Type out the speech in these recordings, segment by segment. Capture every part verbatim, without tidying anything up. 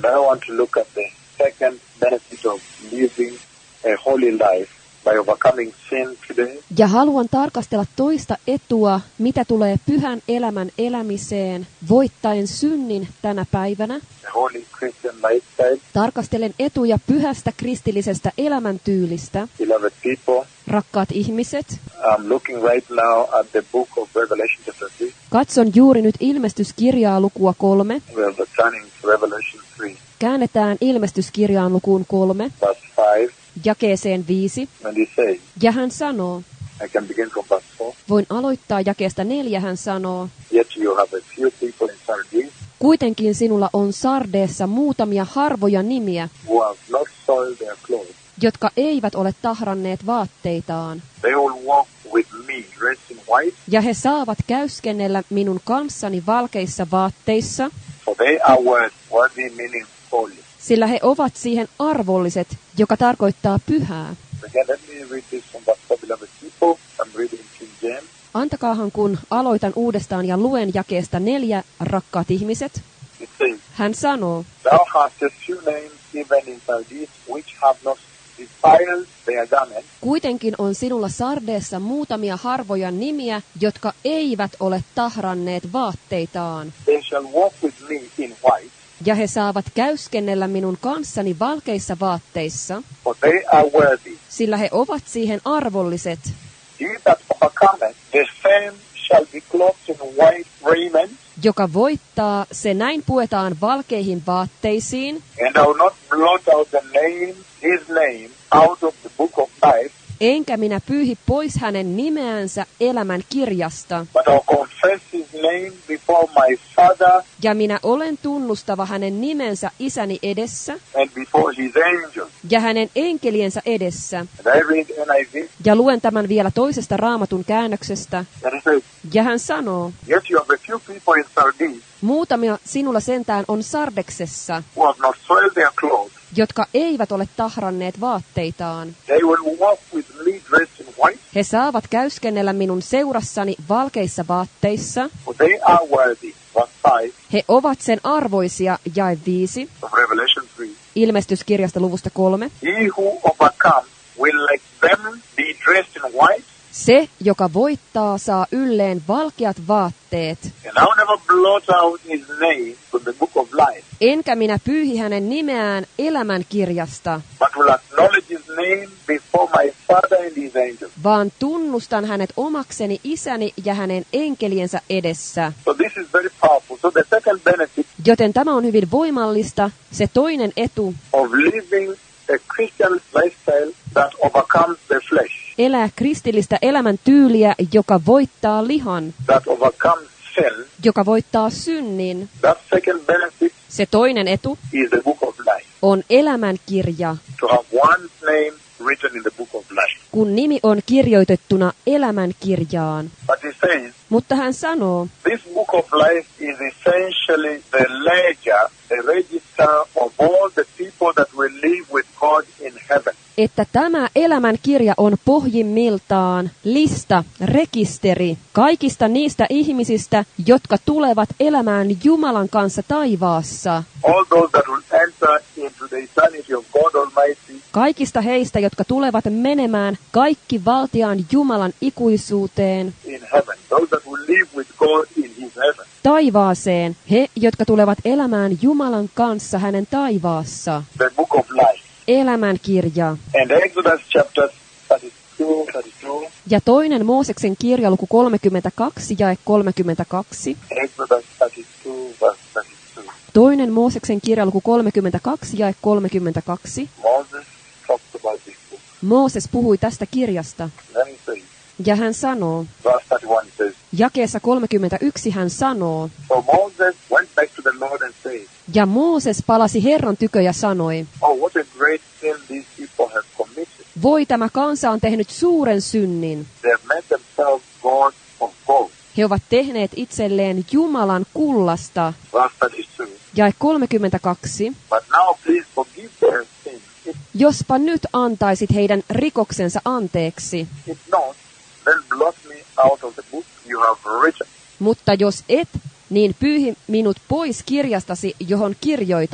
And I want to look at the second benefit of living a holy life by overcoming sin today. Ja haluan tarkastella toista etua, mitä tulee pyhän elämän elämiseen, voittaen synnin tänä päivänä. The holy Christian lifestyle. Tarkastelen etuja pyhästä kristillisestä elämäntyylistä. Beloved people, rakkaat ihmiset, I'm looking right now at the book of Revelation chapter three. Katson juuri nyt ilmestyskirjaa lukua kolme. We're turning to Revelation three. Käännetään ilmestyskirjaan lukuun kolme. Verse five. Jakeeseen viisi. And he says, ja hän sanoo, I can begin from verse four. Voin aloittaa jakeesta neljä, hän sanoo, Yet you have a few people in Sardis kuitenkin sinulla on Sardeessa muutamia harvoja nimiä, who have not soiled their clothes. jotka eivät ole tahranneet vaatteitaan. They will walk with me dressed in white, ja he saavat käyskennellä minun kanssani valkeissa vaatteissa, for they are worthy, worthy meaning holy. sillä he ovat siihen arvolliset, joka tarkoittaa pyhää. Again, let me read this from verse four, beloved people. I'm reading King James. Antakaahan kun aloitan uudestaan ja luen jakeesta neljä, rakkaat ihmiset. It says, Hän sanoo, Thou hast a few names even in Sardis which have not defiled their garments, kuitenkin on sinulla Sardeessa muutamia harvoja nimiä, jotka eivät ole tahranneet vaatteitaan. they shall walk with me in white, Ja he saavat käyskennellä minun kanssani valkeissa vaatteissa, for they are worthy. sillä he ovat siihen arvolliset. He that overcometh, the same shall be clothed in white raiment, Joka voittaa, se näin puetaan valkeihin vaatteisiin, and I will not blot out the name, his name, out of the book of life, enkä minä pyyhi pois hänen nimeänsä elämän kirjasta. but I'll confess his name before my Father Ja minä olen tunnustava hänen nimensä isäni edessä and before his angels. ja hänen enkeliensä edessä. And I read N I V, Ja luen tämän vielä toisesta raamatun käännöksestä. and it says, Ja hän sanoo, Yet you have a few people in Sardis muutamia sinulla sentään on Sardeksessa, who have not soiled their clothes. jotka eivät ole tahranneet vaatteitaan. They will walk with me dressed in white, He saavat käyskennellä minun seurassani valkeissa vaatteissa. for they are worthy. Verse five He ovat sen arvoisia, jae viisi, of Revelation three. ilmestyskirjasta luvusta kolme. He who overcomes will like them be dressed in white, Se, joka voittaa, saa ylleen valkeat vaatteet. and I'll never blot out his name from the book of life, Enkä minä pyyhi hänen nimeään elämän kirjasta, but will acknowledge his name before my Father and his angels. vaan tunnustan hänet omakseni isäni ja hänen enkeliensä edessä. So this is very powerful. So the second benefit Joten tämä on hyvin voimallista. Se toinen etu, of living a Christian lifestyle that overcomes the flesh, elää kristillistä elämäntyyliä, joka voittaa lihan, that overcomes sin, joka voittaa synnin. that second benefit Se toinen etu is the book of life. on elämänkirja, To have one's name written in the book of life. kun nimi on kirjoitettuna elämänkirjaan. But he says, Mutta hän sanoo, this book of life is essentially the ledger, the register of all the people that will live with God in heaven. että tämä elämänkirja on pohjimmiltaan lista, rekisteri kaikista niistä ihmisistä, jotka tulevat elämään Jumalan kanssa taivaassa. All those that will enter into the eternity of God Almighty Kaikista heistä, jotka tulevat menemään kaikki valtiaan Jumalan ikuisuuteen, in heaven. Those that will live with God in his heaven. taivaaseen. He, jotka tulevat elämään Jumalan kanssa hänen taivaassa. The book of life. Elämänkirja. And Exodus chapter thirty-two, thirty-two. Ja toinen Mooseksen kirja luku kolmekymmentäkaksi jae kolmekymmentäkaksi. Exodus thirty-two, verse thirty-two. Toinen Mooseksen kirja luku kolmekymmentäkaksi jae kolmekymmentäkaksi. Moses talked about this book. Mooses puhui tästä kirjasta. Then he says, Ja hän sanoo, verse thirty-one says, jakeessa kolmekymmentäyksi hän sanoo, So Moses went back to the Lord and said, ja Mooses palasi Herran tykö ja sanoi, Oh, what a great sin these people have committed. voi tämä kansa on tehnyt suuren synnin. They have made themselves gods of gold. He ovat tehneet itselleen Jumalan kullasta. Verse thirty-two. Jae kolmekymmentäkaksi. But now please forgive their sins. If, Jospa nyt antaisit heidän rikoksensa anteeksi. if not, then blot me out of the book you have written. Mutta jos et, niin pyyhi minut pois kirjastasi, johon kirjoitat.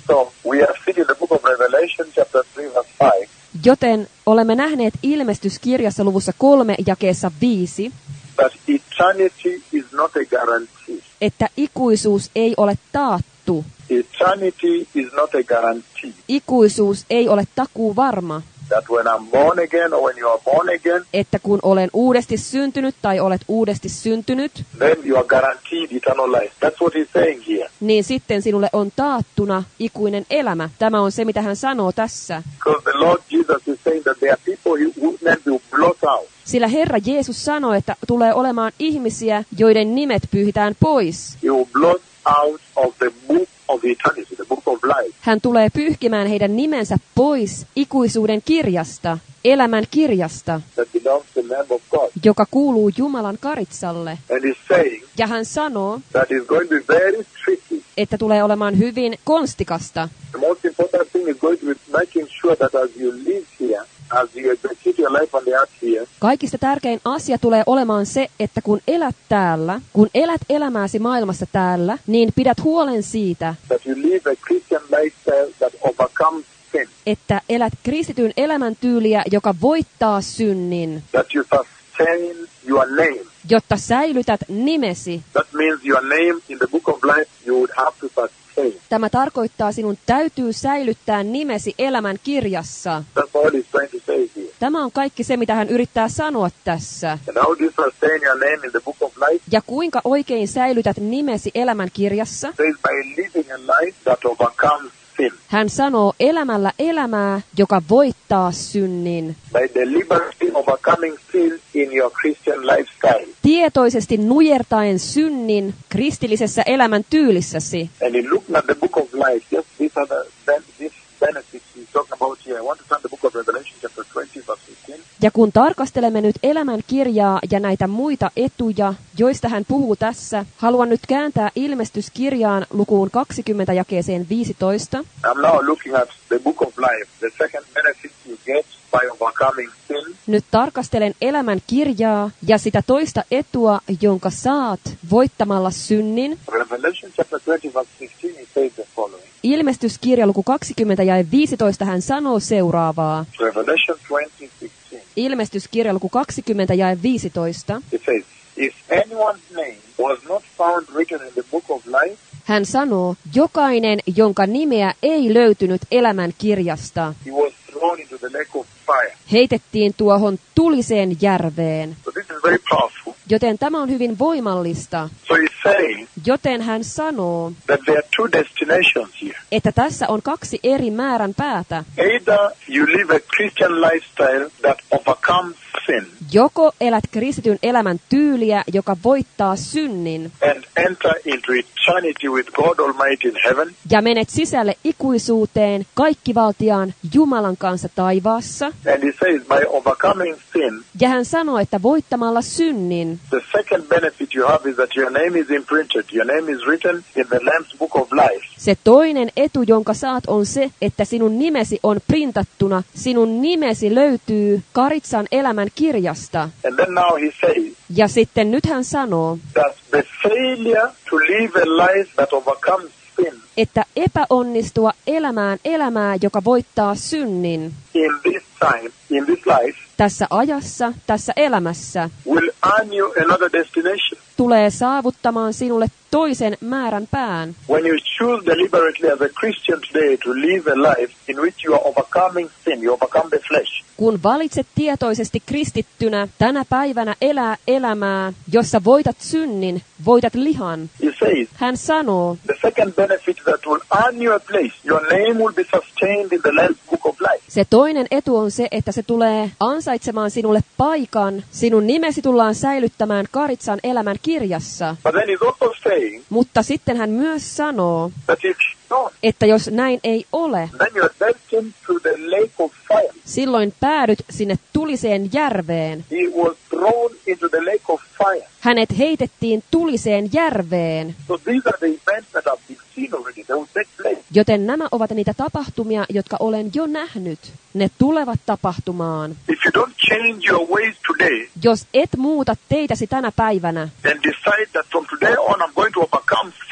So we have seen in the book of Revelation, chapter three, verse five, Joten olemme nähneet ilmestyskirjassa luvussa kolme jakeessa viisi, that eternity is not a guarantee. että ikuisuus ei ole taattu. Eternity is not a guarantee. Ikuisuus ei ole takuu varma. That when I'm born again or when you are born again, Että kun olen uudesti syntynyt tai olet uudesti syntynyt, then you are guaranteed eternal life. That's what he's saying here. niin sitten sinulle on taattuna ikuinen elämä. Tämä on se, mitä hän sanoo tässä. Because the Lord Jesus is saying that there are people whose names will blot out. Sillä Herra Jeesus sanoi, että tulee olemaan ihmisiä, joiden nimet pyyhitään pois. He will blot out of the book of eternity, the book of life. Hän tulee pyyhkimään heidän nimensä pois ikuisuuden kirjasta, elämän kirjasta, That belongs to the Lamb of God. joka kuuluu Jumalan karitsalle. And he's saying Ja hän sanoo, that it's going to be very tricky. että tulee olemaan hyvin konstikasta. The most important thing is going to be making sure that as you live here, as you execute your life on the earth here, Kaikista tärkein asia tulee olemaan se, että kun elät täällä, kun elät elämääsi maailmassa täällä, niin pidät huolen siitä, that you live a Christian lifestyle that overcomes sin, että elät kristityn elämäntyyliä, joka voittaa synnin, that you sustain your name. jotta säilytät nimesi. That means your name in the book of life you would have to sustain. Tämä tarkoittaa, sinun täytyy säilyttää nimesi elämän kirjassa. That's all he's trying to say here. Tämä on kaikki se, mitä hän yrittää sanoa tässä. And how do you sustain your name in the book of life? Ja kuinka oikein säilytät nimesi elämän kirjassa? It says by living a life that overcomes sin, Hän sanoo elämällä elämää, joka voittaa synnin. by deliberately overcoming sin in your Christian lifestyle. Tietoisesti nujertaen synnin kristillisessä elämäntyylissäsi. And in looking at the book of life, just these are the ben- these benefits he's talking about here. I want to turn the book of Revelation chapter twenty, verse fifteen. Ja kun tarkastelemme nyt elämän kirjaa ja näitä muita etuja, joista hän puhuu tässä, haluan nyt kääntää ilmestyskirjaan lukuun kaksikymmentä jakeeseen viisitoista. I'm now looking at the book of life, the second benefit you get by overcoming sin. Nyt tarkastelen elämän kirjaa ja sitä toista etua, jonka saat voittamalla synnin. Revelation chapter twenty, verse fifteen, he says the following. Ilmestyskirja luku kaksikymmentä ja viisitoista hän sanoo seuraavaa. Revelation twenty, sixteen. Ilmestyskirja luku kaksikymmentä ja viisitoista. It says, if anyone's name was not found written in the book of life, Hän sanoo, jokainen, jonka nimeä ei löytynyt elämän kirjasta, he was thrown into the lake of fire. heitettiin tuohon tuliseen järveen. So this is very powerful. Joten tämä on hyvin voimallista. So he's saying Joten hän sanoo, that there are two destinations here. että tässä on kaksi eri määrän päätä. Either you live a Christian lifestyle that overcomes sin Joko elät kristityn elämän tyyliä, joka voittaa synnin, and enter into eternity with God Almighty in heaven, ja menet sisälle ikuisuuteen kaikkivaltiaan Jumalan kanssa taivaassa. and he says by overcoming sin, Ja hän sanoo, että voittamalla synnin, the second benefit you have is that your name is imprinted. Your name is written in the Lamb's book of life. se toinen etu, jonka saat, on se, että sinun nimesi on printattuna. Sinun nimesi löytyy Karitsan elämän kirjasta. And then now he says Ja sitten nyt hän sanoo, that the failure to live a life that overcomes sin että epäonnistua elämään elämää, joka voittaa synnin, in this time, in this life, tässä ajassa, tässä elämässä, will earn you another destination. tulee saavuttamaan sinulle toisen määrän pään. When you choose deliberately as a Christian today to live a life in which you are overcoming sin, you overcome the flesh, Kun valitset tietoisesti kristittynä tänä päivänä elää elämää, jossa voitat synnin, voitat lihan, he says, hän sanoo, the second benefit that will earn you a place, your name will be sustained in the Lamb's book of life. se toinen etu on se, että se tulee ansaitsemaan sinulle paikan, sinun nimesi tullaan säilyttämään Karitsan elämän kirjassa. But then he's also saying Mutta sitten hän myös sanoo, that if not, että jos näin ei ole, then you are destined to the lake of fire. silloin päädyt sinne tuliseen järveen. He was thrown into the lake of fire. Hänet heitettiin tuliseen järveen. So these are the events that have been seen already. They will take place. Joten nämä ovat niitä tapahtumia, jotka olen jo nähnyt. Ne tulevat tapahtumaan. If you don't change your ways today Jos et muuta teitäsi tänä päivänä and decide that from today on I'm going to overcome sin,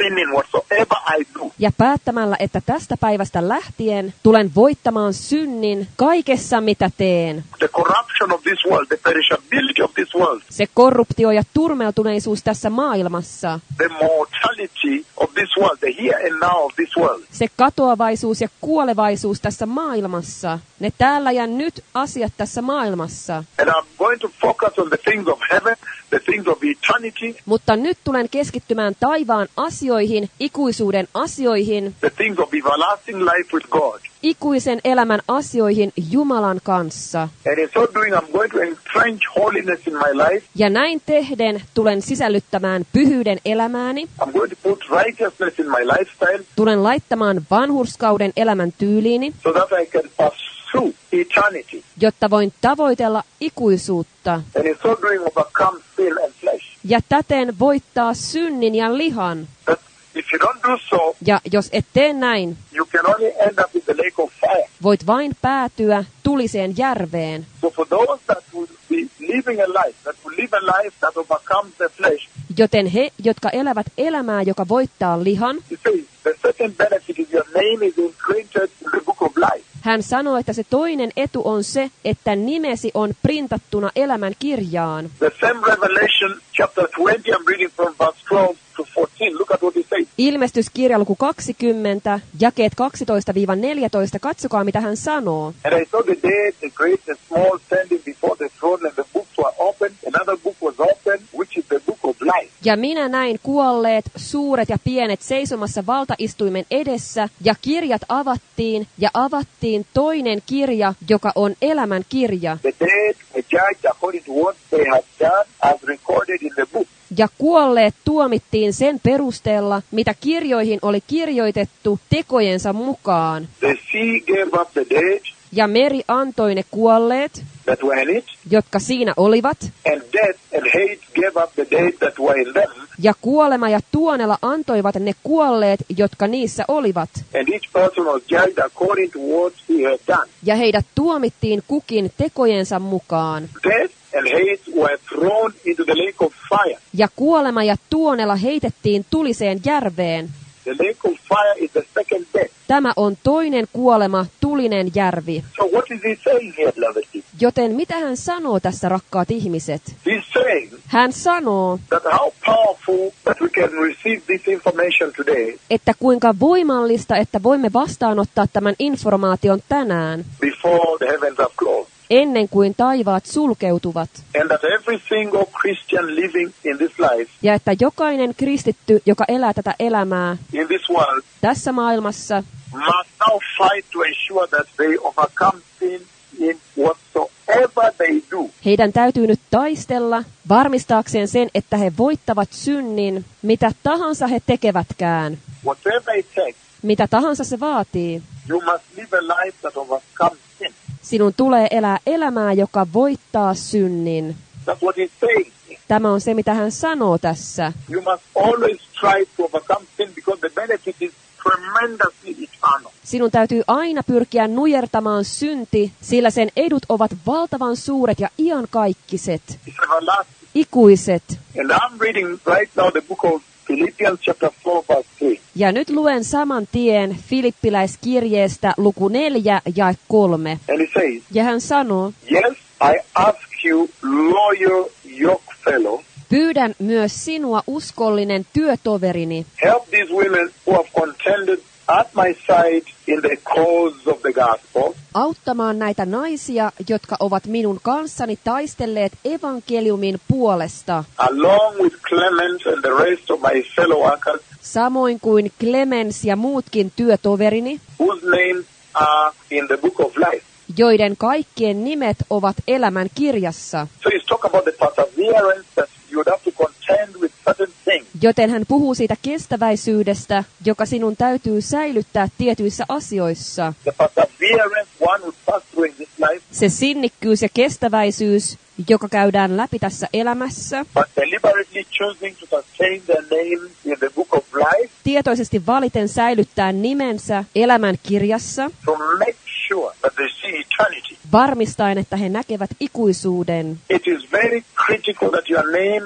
sinning whatsoever I do. Ja päättämällä, että tästä päivästä lähtien tulen voittamaan synnin kaikessa, mitä teen. The corruption of this world, the perishability of this world, Se korruptio ja turmeltuneisuus tässä maailmassa. the mortality of this world, the here and now of this world. Se katoavaisuus ja kuolevaisuus tässä maailmassa. Ne täällä ja nyt asiat tässä maailmassa. And I'm going to focus on the things of heaven, the things of eternity, Mutta nyt tulen keskittymään taivaan asioihin, ikuisuuden asioihin, the things of everlasting life with God. ikuisen elämän asioihin Jumalan kanssa. And in so doing, I'm going to entrench holiness in my life. Ja näin tehden tulen sisällyttämään pyhyyden elämääni, I'm going to put righteousness in my lifestyle tulen laittamaan vanhurskauden elämän tyyliini, so that I can pursue eternity. jotta voin tavoitella ikuisuutta And in so doing, overcome sin and flesh. ja täten voittaa synnin ja lihan. But if you don't do so, Ja jos et tee näin, you can only end up in the lake of fire. voit vain päätyä tuliseen järveen. So for those that will be living a life, that will live a life that overcomes the flesh, Joten he, jotka elävät elämää, joka voittaa lihan, you see, the second benefit is your name is imprinted in the book of life. hän sanoo, että se toinen etu on se, että nimesi on printattuna elämän kirjaan. The same Revelation chapter twenty, I'm reading from verse twelve to fourteen. Look at what he says. Ilmestyskirja luku kaksikymmentä, jakeet kaksitoista neljätoista, katsokaa mitä hän sanoo. And I saw the dead, the great and small, standing before the throne, and the books were open. Another book was open, which is the book of life. Ja minä näin kuolleet, suuret ja pienet seisomassa valtaistuimen edessä, ja kirjat avattiin, ja avattiin toinen kirja, joka on elämän kirja. The dead were judged according to what they had done, as recorded in the book. Ja kuolleet tuomittiin sen perusteella, mitä kirjoihin oli kirjoitettu tekojensa mukaan. The sea gave up the dead Ja meri antoi ne kuolleet, that were in it, jotka siinä olivat, and death and hate gave up the dead that were in them. ja kuolema ja tuonela antoivat ne kuolleet, jotka niissä olivat. And each person was judged according to what he had done. Ja heidät tuomittiin kukin tekojensa mukaan. Death and hate were thrown into the lake of fire. Ja kuolema ja tuonela heitettiin tuliseen järveen. The lake of fire is the second death. Tämä on toinen kuolema, tulinen järvi. So what is he saying here, beloved? Joten mitä hän sanoo tässä, rakkaat ihmiset? He's saying Hän sanoo, that how powerful that we can receive this information today että kuinka voimallista, että voimme vastaanottaa tämän informaation tänään, before the heavens are closed. ennen kuin taivaat sulkeutuvat. And that every single Christian living in this life, Ja että jokainen kristitty, joka elää tätä elämää in this world, tässä maailmassa, must now fight to ensure that they overcome sin in whatsoever they do. heidän täytyy nyt taistella varmistaakseen sen, että he voittavat synnin, mitä tahansa he tekevätkään. Whatever it takes, Mitä tahansa se vaatii. you must live a life that overcomes sin. Sinun tulee elää elämää, joka voittaa synnin. That's what he's saying. Tämä on se, mitä hän sanoo tässä. You must always strive to overcome sin because the benefit is tremendously eternal. Sinun täytyy aina pyrkiä nujertamaan synti, sillä sen edut ovat valtavan suuret ja iankaikkisen, It's everlasting. ikuiset. And I'm reading right now the book of Philippians chapter four verse three. Ja nyt luen saman tien Filippiläiskirjeestä luku neljä ja kolme. And he says, Ja hän sanoo, yes, I ask you, loyal yoke fellow, pyydän myös sinua, uskollinen työtoverini, help these women who have contended at my side in the cause of the gospel, auttamaan näitä naisia, jotka ovat minun kanssani taistelleet evankeliumin puolesta, along with Clement and the rest of my fellow workers, samoin kuin Clemens ja muutkin työtoverini, whose names are in the book of life. joiden kaikkien nimet ovat elämän kirjassa. So he's talking about the perseverance that you would have to contend with certain things. Joten hän puhuu siitä kestäväisyydestä, joka sinun täytyy säilyttää tietyissä asioissa. The perseverance one would pass through in this life, Se sinnikkyys ja kestäväisyys, joka käydään läpi tässä elämässä, but deliberately choosing to sustain their name in the book of life, tietoisesti valiten säilyttää nimensä elämän kirjassa, to make sure that they see eternity. varmistaen, että he näkevät ikuisuuden. It is very critical that your name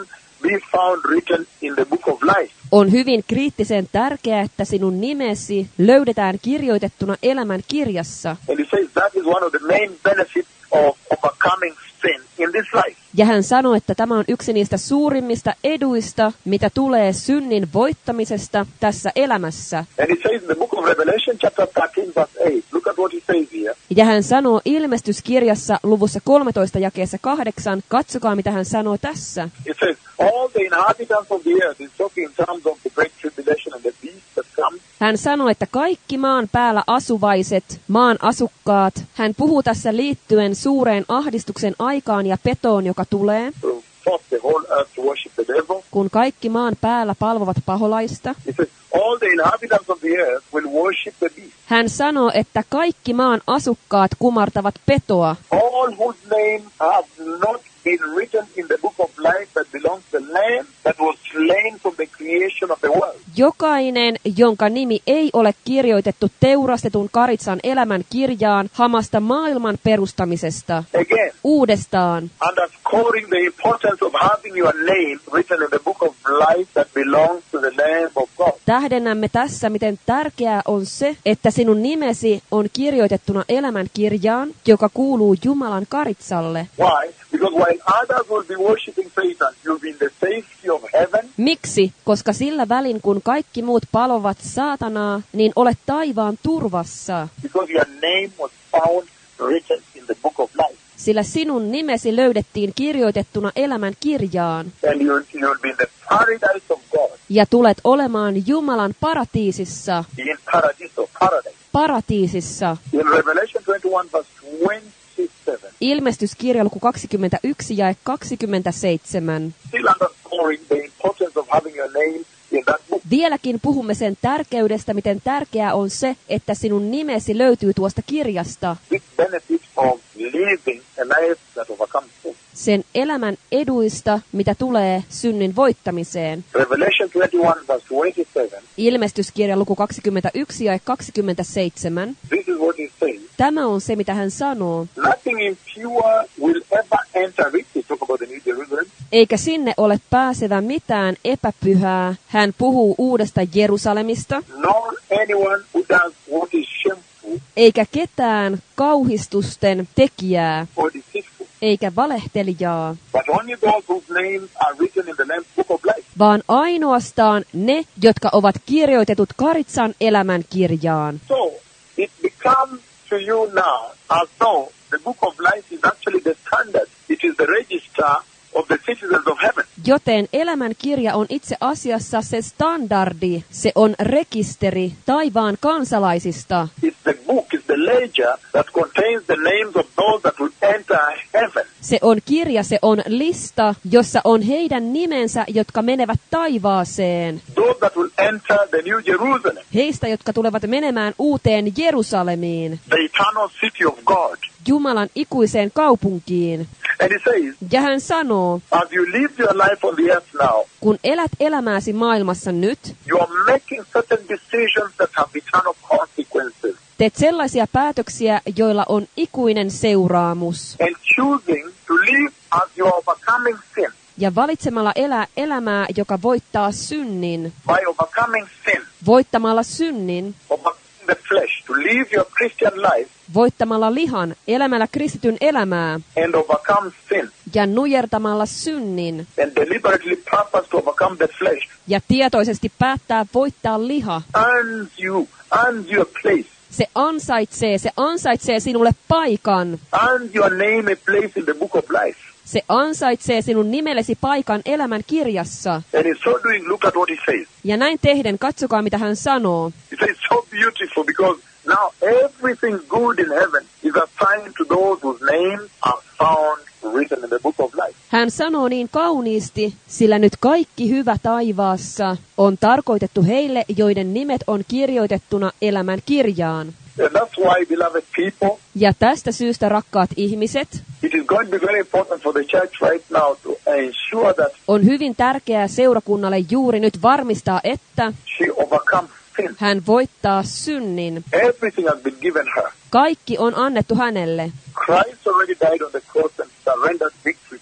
be found written in the book of life. On hyvin kriittisen tärkeää, että sinun nimesi löydetään kirjoitettuna elämän kirjassa. And he says that is one of the main benefits of overcoming sin in this life. Ja hän sanoi, että tämä on yksi niistä suurimmista eduista, mitä tulee synnin voittamisesta tässä elämässä. And he says in the book of Revelation chapter thirteen verse eight, look at what he says here. Ja hän sanoo ilmestyskirjassa luvussa kolmetoista jakeessa kahdeksan, katsokaa mitä hän sanoo tässä. He says, all the inhabitants of the earth, is talking in terms of the great tribulation and the beast that comes. Hän sanoi, että kaikki maan päällä asuvaiset, maan asukkaat, hän puhuu tässä liittyen suureen ahdistuksen aikaan ja petoon, joka tulee, To force the whole earth to worship the devil. kun kaikki maan päällä palvovat paholaista. He says, all the inhabitants of the earth will worship the beast. Hän sanoo, että kaikki maan asukkaat kumartavat petoa. All whose names have not been written in the book of life that belongs to the Lamb that was slain from the creation of the world. Jokainen, jonka nimi ei ole kirjoitettu teurastetun karitsan elämän kirjaan hamasta maailman perustamisesta. Again, Uudestaan. underscoring the importance of having your name written in the book of life that belongs to the Lamb of God. Tähdennämme tässä, miten tärkeää on se, että sinun nimesi on kirjoitettuna elämän kirjaan, joka kuuluu Jumalan karitsalle. Why? Because while others will be worshipping Satan, you'll be in the safety of heaven. Miksi? Koska sillä välin, kun kaikki muut palovat saatanaa, niin olet taivaan turvassa. Because your name was found written in the book of life. Sillä sinun nimesi löydettiin kirjoitettuna elämän kirjaan. And you'll, you'll be in the paradise of God. Ja tulet olemaan Jumalan paratiisissa. In paradiso, paradise. Paratiisissa. In Revelation twenty-one verse twenty-seven. Ilmestyskirja luku kaksikymmentäyksi jae kaksikymmentäseitsemän. Still underscoring the importance of having your name in that book. Vieläkin puhumme sen tärkeydestä, miten tärkeää on se, että sinun nimesi löytyy tuosta kirjasta. This benefit of living a life that overcomes sin. Sen elämän eduista, mitä tulee synnin voittamiseen. Revelation twenty-one verse twenty-seven. Ilmestyskirja luku kaksikymmentäyksi jae kaksikymmentäseitsemän. This is what he says. Tämä on se, mitä hän sanoo. Nothing impure will ever enter it. He talk about the New Jerusalem. Eikä sinne ole pääsevä mitään epäpyhää. Hän puhuu uudesta Jerusalemista. Nor anyone who does what is shameful Eikä ketään kauhistusten tekijää. or deceitful, Eikä valehtelijaa. but only those whose names are written in the Lamb's book of life. Vaan ainoastaan ne, jotka ovat kirjoitetut karitsan elämän kirjaan. So it becomes to you now as though the book of life is actually the standard. It is the register of the citizens of heaven. Joten elämän kirja on itse asiassa se standardi, se on rekisteri taivaan kansalaisista. It's the book, it's the ledger that contains the names of those that will enter heaven. Se on kirja, se on lista, jossa on heidän nimensä, jotka menevät taivaaseen. Those that will enter the New Jerusalem, Heistä, jotka tulevat menemään uuteen Jerusalemiin, the eternal city of God. Jumalan ikuiseen kaupunkiin. And he says, Ja hän sanoo, as you live your life on the earth now, kun elät elämääsi maailmassa nyt, you are making certain decisions that have eternal consequences. teet sellaisia päätöksiä, joilla on ikuinen seuraamus. And choosing to live as you are overcoming sin, Ja valitsemalla elää elämää, joka voittaa synnin, by overcoming sin, voittamalla synnin, overcoming the flesh, to live your Christian life voittamalla lihan, elämällä kristityn elämää and overcome sin, ja nujertamalla synnin and deliberately purpose to overcome the flesh, ja tietoisesti päättää voittaa liha. earns you, earns you a place, Se ansaitsee, se ansaitsee sinulle paikan. earns your name a place in the book of life. Se ansaitsee sinun nimellesi paikan elämän kirjassa. And in so doing, look at what he says. Ja näin tehden, katsokaa mitä hän sanoo. He says so beautiful because now everything good in heaven is assigned to those whose names are found written in the book of life. Hän sanoo niin kauniisti, sillä nyt kaikki hyvä taivaassa on tarkoitettu heille, joiden nimet on kirjoitettuna elämän kirjaan. And that's why, beloved people, Ja tästä syystä, rakkaat ihmiset, it is going to be very important for the church right now to ensure that on hyvin tärkeää seurakunnalle juuri nyt varmistaa, että she overcomes sin. hän voittaa synnin. Everything has been given her. Kaikki on annettu hänelle. Christ already died on the cross and surrendered victory to you.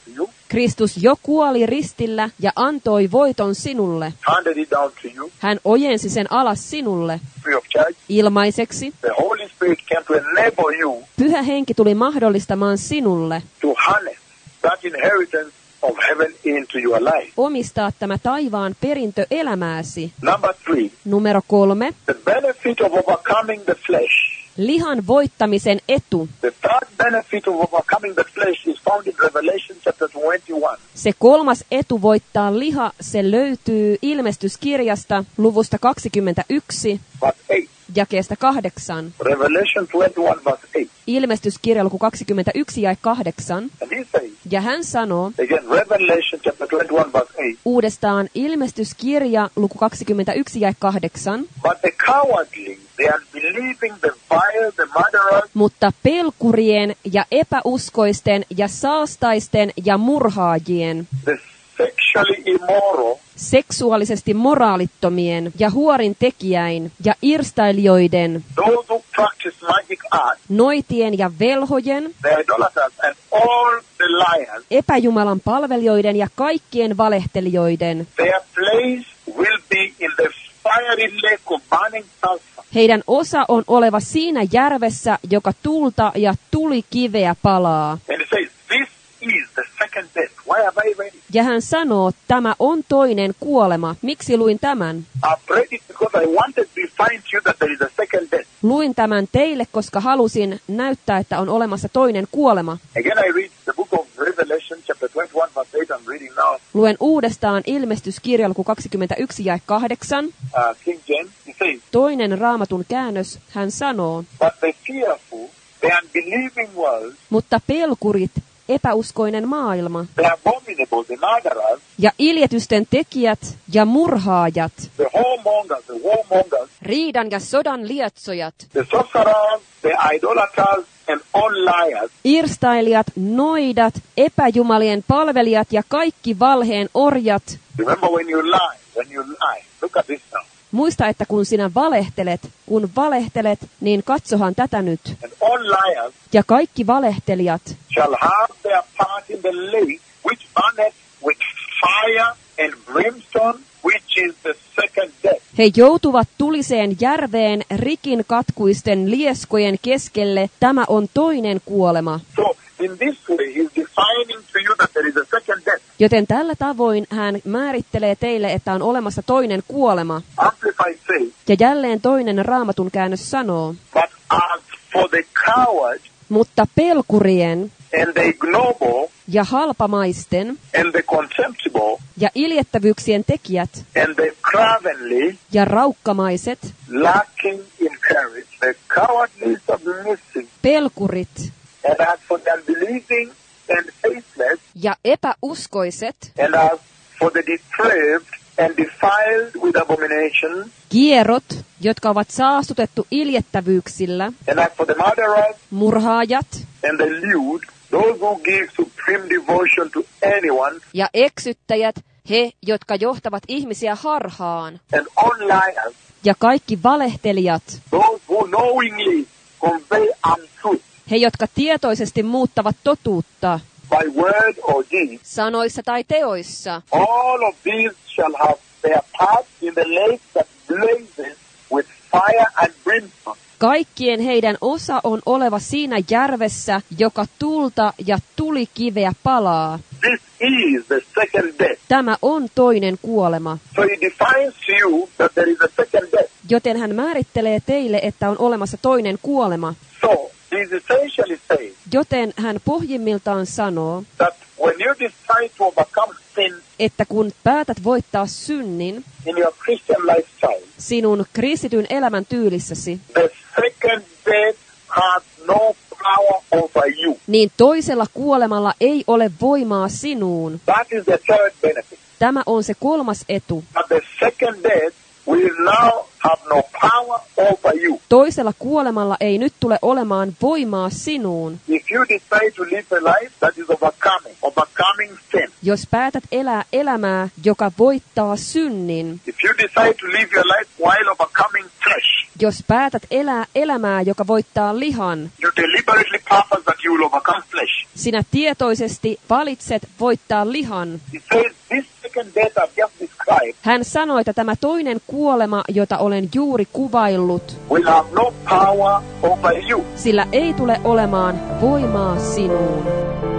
Kristus jo kuoli ristillä ja antoi voiton sinulle. handed it down to you, Hän ojensi sen alas sinulle free of charge. ilmaiseksi. The Holy Spirit came to enable you Pyhä henki tuli mahdollistamaan sinulle to harness that inheritance of heaven into your life. omistaa tämä taivaan perintö elämääsi. Number three, Numero kolme. the benefit of overcoming the flesh. Lihan voittamisen etu. The third benefit of overcoming the flesh is found in Revelation chapter twenty-one. Se kolmas etu voittaa liha, se löytyy ilmestyskirjasta luvusta kaksikymmentäyksi, Verse eight. jakeesta kahdeksan. Revelation twenty-one verse eight. Ilmestyskirja luku kaksikymmentäyksi jae kahdeksan. And he says, Ja hän sanoo again, Revelation chapter twenty-one verse eight. uudestaan ilmestyskirja luku kaksikymmentäyksi jae kahdeksan. But the cowardly, the unbelieving, the vile, the murderers, Mutta pelkurien ja epäuskoisten ja saastaisten ja murhaajien, the sexually immoral, seksuaalisesti moraalittomien ja huorintekijäin ja irstailijoiden, those who practice magic art, noitien ja velhojen, the idolaters, and all the liars, epäjumalan palvelijoiden ja kaikkien valehtelijoiden. their place will be in the fiery lake of burning sulfur. Heidän osa on oleva siinä järvessä, joka tulta ja tulikiveä palaa. And he says, this is the second death. Why have I read it? Ja hän sanoo, tämä on toinen kuolema. Miksi luin tämän? I've read it because I wanted to define to you that there is a second death. Luin tämän teille, koska halusin näyttää, että on olemassa toinen kuolema. Again, I read the book of Revelation, chapter twenty-one, verse eight. I'm reading now. Luen uudestaan ilmestyskirja luku kaksikymmentäyksi jae kahdeksan. Uh, King James, he says, Toinen raamatun käännös, hän sanoo, but the fearful, the unbelieving world, mutta pelkurit, epäuskoinen maailma, the abominable, the murderers, ja iljetysten tekijät ja murhaajat, the whoremongers, the warmongers, riidan ja sodan lietsojat, the sorcerers, the idolaters, and all liars, irstailijat, noidat, epäjumalien palvelijat ja kaikki valheen orjat. remember when you lie, when you lie, look at this now, Muista, että kun sinä valehtelet, kun valehtelet, niin katsohan tätä nyt. and all liars Ja kaikki valehtelijat shall have their part in the lake which burneth with fire and brimstone, which is the second death. he joutuvat tuliseen järveen rikin katkuisten lieskojen keskelle. Tämä on toinen kuolema. So, in this way, he's defining to you that there is a second death. Joten tällä tavoin hän määrittelee teille, että on olemassa toinen kuolema. Amplified says, Ja jälleen toinen raamatun käännös sanoo, but as for the coward mutta pelkurien and the ignoble ja halpamaisten and the contemptible ja iljettävyyksien tekijät and the cravenly, ja raukkamaiset, lacking in courage, the cowardly submissive, pelkurit and as for the unbelieving and faithless, ja epäuskoiset, and as for the depraved and defiled with abomination, kierrot, jotka ovat saastutettu iljettävyyksillä, and as for the murderers murhaajat and the lewd, those who give supreme devotion to anyone, ja eksyttäjät, he, jotka johtavat ihmisiä harhaan, and all liars, ja kaikki valehtelijat, those who knowingly convey untruth he, jotka tietoisesti muuttavat totuutta by word or deed, sanoissa tai teoissa. all of these shall have their part in the lake that blazes with fire and brimstone. Kaikkien heidän osa on oleva siinä järvessä, joka tulta ja tulikiveä palaa. This is the second death. Tämä on toinen kuolema. So he defines to you that there is a second death. Joten hän määrittelee teille, että on olemassa toinen kuolema. So he is essentially saying Joten hän pohjimmiltaan sanoo, that when you decide to overcome sin että kun päätät voittaa synnin in your Christian lifestyle, sinun kristityn elämän tyylissäsi, the second death has no power over you. niin toisella kuolemalla ei ole voimaa sinuun. That is the third benefit. Tämä on se kolmas etu. But the second death will now have no power over you. Toisella kuolemalla ei nyt tule olemaan voimaa sinuun. If you decide to live a life that is overcoming, overcoming sin, Jos päätät elää elämää, joka voittaa synnin, if you decide to live your life while overcoming flesh, jos päätät elää elämää, joka voittaa lihan, you deliberately purpose that you will overcome flesh. Sinä tietoisesti valitset voittaa lihan. He says, this second death I've just described Hän sanoi, että tämä toinen kuolema, jota olen juuri kuvaillut, will have no power over you. sillä ei tule olemaan voimaa sinuun.